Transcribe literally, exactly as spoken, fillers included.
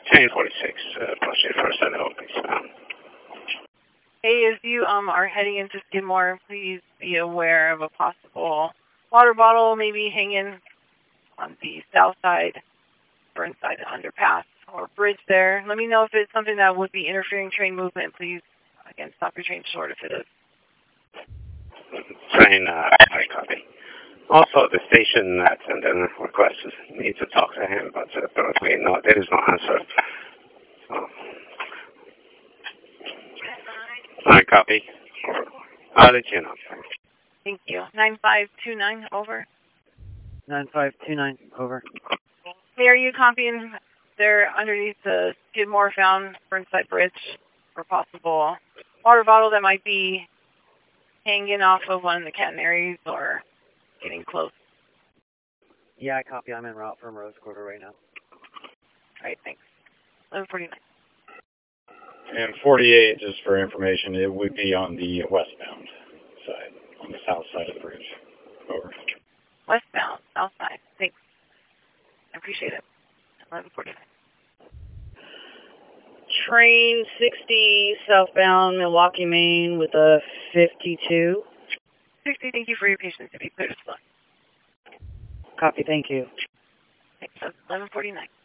ten forty-six, uh, approaching first side of eastbound. Hey, as you um are heading into Skidmore, please be aware of a possible water bottle maybe hanging on the south side or inside the underpass or bridge there. Let me know if it's something that would be interfering train movement. Please, again, stop your train short if it is. Train, uh, I copy. Also, the station that sent in request need to talk to him, but uh, apparently no, there is no answer. So, I copy. Over. I'll let you know. Thank you. nine five two nine, over. nine five two nine, over. Hey, are you copying there underneath the Skidmore found Burnside Bridge for possible water bottle that might be hanging off of one of the catenaries or getting close? Yeah, I copy. I'm en route from Rose Quarter right now. All right, thanks. eleven forty-nine. And forty-eight, just for information, it would be on the westbound side, on the south side of the bridge. Over. Westbound, south side. Thanks. I appreciate it. eleven forty-nine. Train sixty southbound Milwaukee, Maine with a fifty-two. sixty, thank you for your patience. If you clear to slow. Copy, thank you. Thanks. eleven forty-nine.